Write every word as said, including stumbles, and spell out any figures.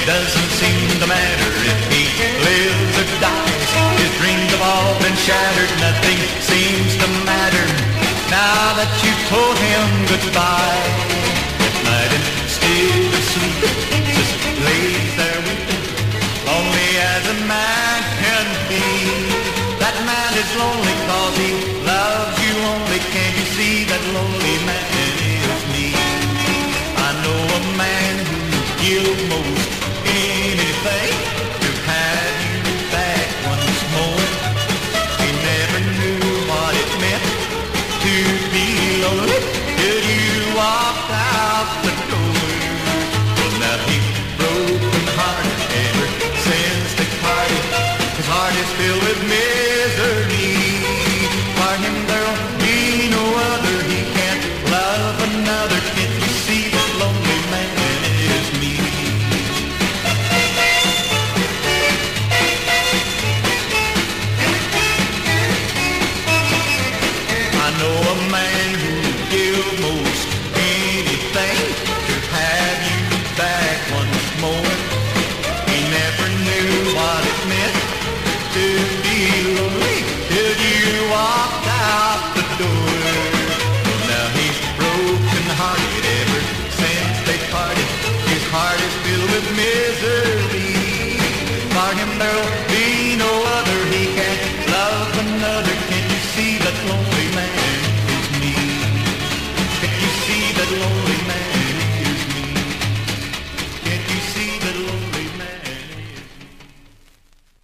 Doesn't seem to matter if he lives or dies. His dreams have all been shattered. Nothing seems to matter now that you told him goodbye. At night instead of sleep, just lays there weeping, lonely as a man can be. That man is lonely 'cause he loves you only. Can't you see that lonely man is me? I know a man who'd give most anything to have you back once more. He never knew what it meant to be lonely till you walked out the door. Well, now he's broken hearted ever since they parted. His heart is filled with misery. For him there'll be no other. He can't love another. Can't you see that lonely man is me? I know a man who'd give most anything to have you back once more. He never knew what it meant to be lonely till you walked out the door. Well, now he's broken hearted ever since they parted. His heart is filled with misery. For him there'll be